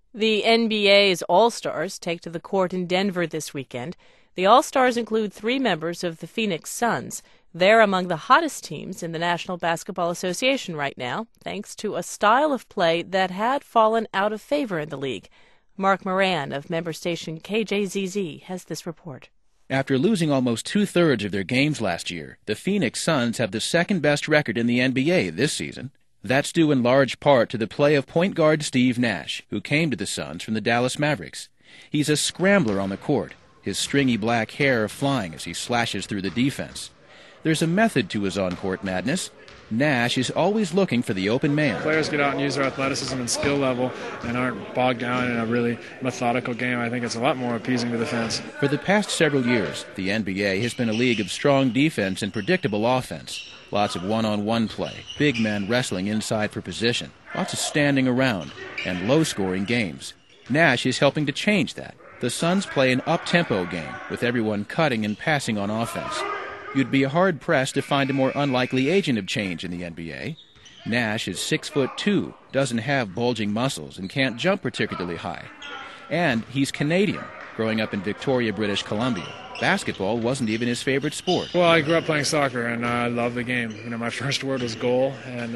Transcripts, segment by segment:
The NBA's All-Stars take to the court in Denver this weekend. The All-Stars include 3 members of the Phoenix Suns. They're among the hottest teams in the National Basketball Association right now, thanks to a style of play that had fallen out of favor in the league. Mark Moran of member station KJZZ has this report. After losing almost two-thirds of their games last year, the Phoenix Suns have the second-best record in the NBA this season. That's due in large part to the play of point guard Steve Nash, who came to the Suns from the Dallas Mavericks. He's a scrambler on the court, his stringy black hair flying as he slashes through the defense. There's a method to his on-court madness. Nash is always looking for the open man. Players get out and use their athleticism and skill level and aren't bogged down in a really methodical game. I think it's a lot more appeasing to the fans. For the past several years, the NBA has been a league of strong defense and predictable offense. Lots of one-on-one play, big men wrestling inside for position, lots of standing around, and low-scoring games. Nash is helping to change that. The Suns play an up-tempo game, with everyone cutting and passing on offense. You'd be hard-pressed to find a more unlikely agent of change in the NBA. Nash is 6'2", doesn't have bulging muscles, and can't jump particularly high. And he's Canadian, growing up in Victoria, British Columbia. Basketball wasn't even his favorite sport. Well, I grew up playing soccer, and I love the game. My first word was goal, and,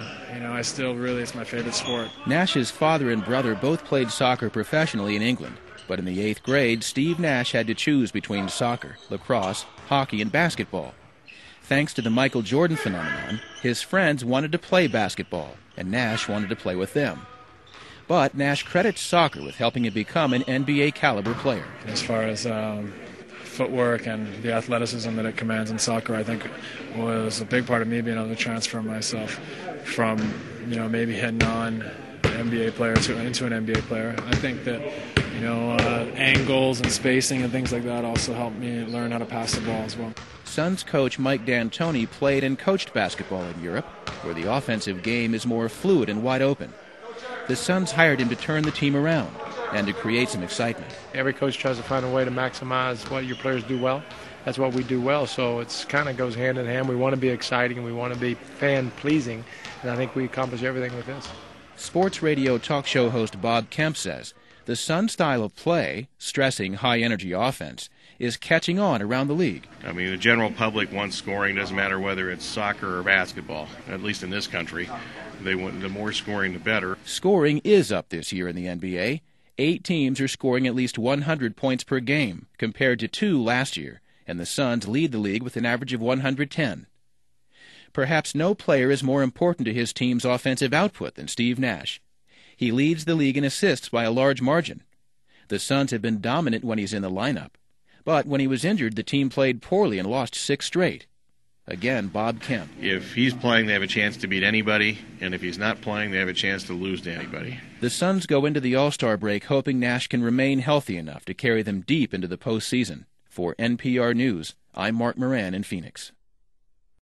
I still really, it's my favorite sport. Nash's father and brother both played soccer professionally in England. But in the 8th grade, Steve Nash had to choose between soccer, lacrosse, hockey, and basketball. Thanks to the Michael Jordan phenomenon, his friends wanted to play basketball, and Nash wanted to play with them. But Nash credits soccer with helping him become an NBA-caliber player. As far as footwork and the athleticism that it commands in soccer, I think was a big part of me being able to transfer myself from, maybe heading on an NBA player into an NBA player. I think that, angles and spacing and things like that also helped me learn how to pass the ball as well. Suns coach Mike D'Antoni played and coached basketball in Europe, where the offensive game is more fluid and wide open. The Suns hired him to turn the team around and to create some excitement. Every coach tries to find a way to maximize what your players do well. That's what we do well, so it kind of goes hand in hand. We want to be exciting and we want to be fan-pleasing, and I think we accomplish everything with this. Sports radio talk show host Bob Kemp says the Sun style of play, stressing high-energy offense, is catching on around the league. The general public wants scoring, doesn't matter whether it's soccer or basketball, at least in this country. The more scoring, the better. Scoring is up this year in the NBA. 8 teams are scoring at least 100 points per game, compared to 2 last year, and the Suns lead the league with an average of 110. Perhaps no player is more important to his team's offensive output than Steve Nash. He leads the league in assists by a large margin. The Suns have been dominant when he's in the lineup. But when he was injured, the team played poorly and lost 6 straight. Again, Bob Kemp. If he's playing, they have a chance to beat anybody, and if he's not playing, they have a chance to lose to anybody. The Suns go into the All-Star break hoping Nash can remain healthy enough to carry them deep into the postseason. For NPR News, I'm Mark Moran in Phoenix.